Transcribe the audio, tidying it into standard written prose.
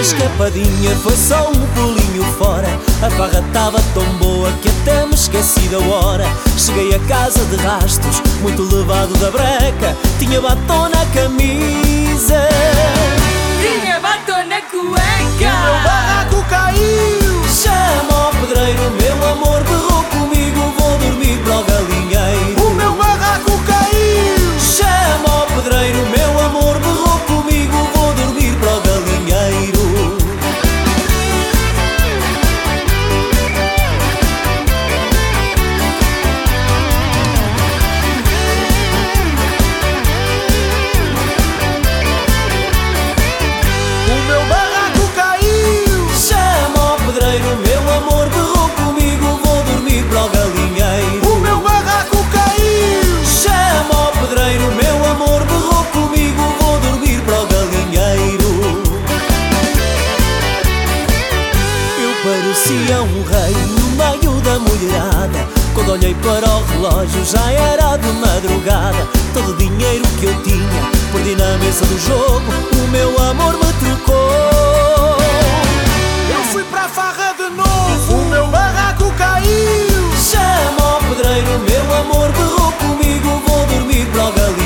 escapadinha foi só um pulinho fora. A farra estava tão boa que até me esqueci da hora. Cheguei a casa de rastos, muito levado da breca. Tinha batom na camisa, tinha batom na cueca. O meu barraco caiu. Chama o pedreiro, meu amor, berrou comigo, vou dormir para o galinheiro. O meu barraco caiu. Chama o pedreiro, meu amor, berrou comigo, vou dormir para o galinheiro. O meu barraco caiu. Chama o pedreiro, meu amor, berrou comigo, vou dormir para o galinheiro. O meu barraco caiu. Chama o pedreiro, meu amor, berrou comigo, vou dormir para o galinheiro. Eu parecia um rei no meio da mulherada. Quando olhei para o relógio já era de madrugada. Todo o dinheiro que eu tinha perdi na mesa do jogo. O meu amor me trocou. Eu fui para a farra de novo. O meu barraco caiu. Chama o pedreiro, meu amor, berrou comigo, vou dormir para o galinheiro.